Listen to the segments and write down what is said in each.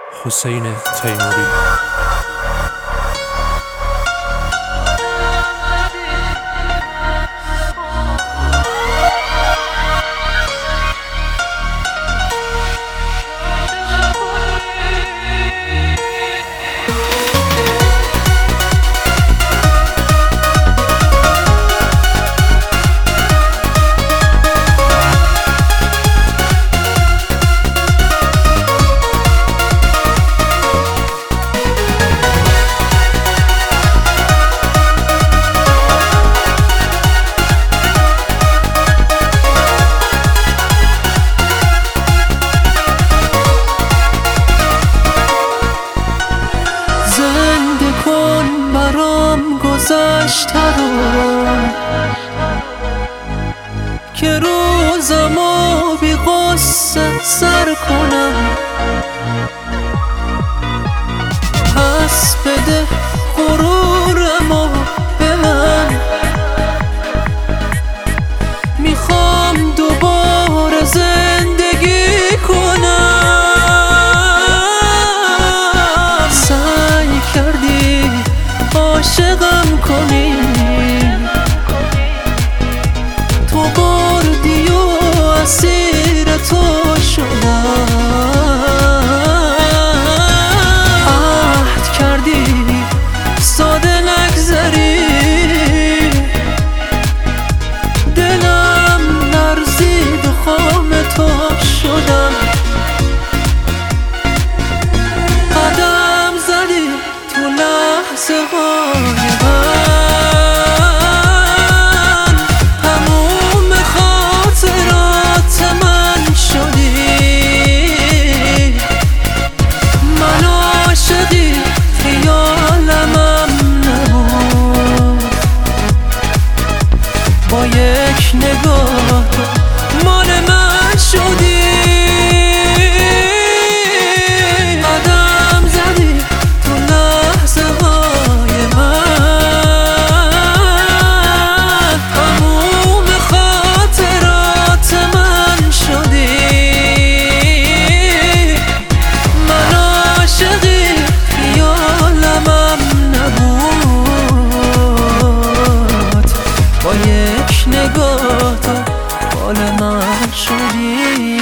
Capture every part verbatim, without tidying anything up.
حسین تیموری. گذشته رو که روزمو بی غصه سر کنم، پس بده غرورمو به من. میخوام دوباره زندگی کنم. سعی کردی عاشقم کنی، تو بردی و اسیر تو شدم. عهد کردی ساده نگذری، دلم لرزید و خام تو شدم. قدم زدی تو لحظه های یک نگاه مال من شدی. قدم زدی تو لحظه های من، تموم خاطرات من شدی. من عاشقی خیالمم نبود، با یک نگاه تو مال من شدی.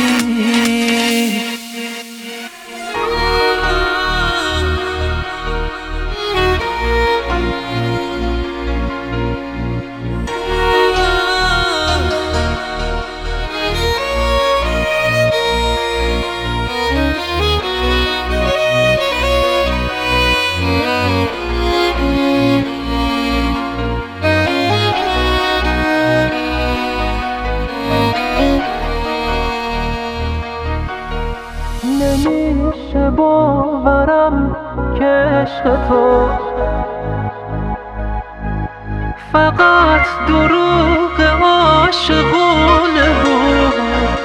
نمیشه باورم که عشق تو فقط دروغ عاشقونه بود.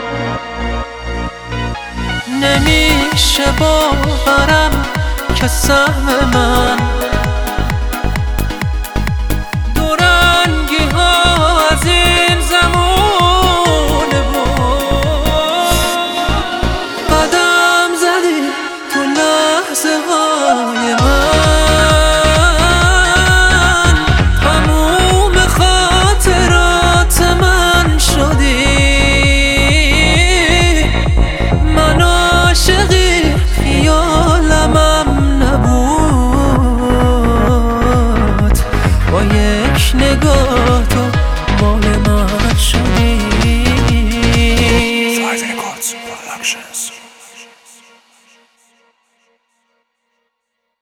نمیشه باورم که سهم من دورنگی ها از این زمونه بود. قدم زدی تو لحظه های من، تموم خاطرات من شدی. من عاشقی خیالمم نبود، با یک نگاه تو مال من شدی. Size Records Productions.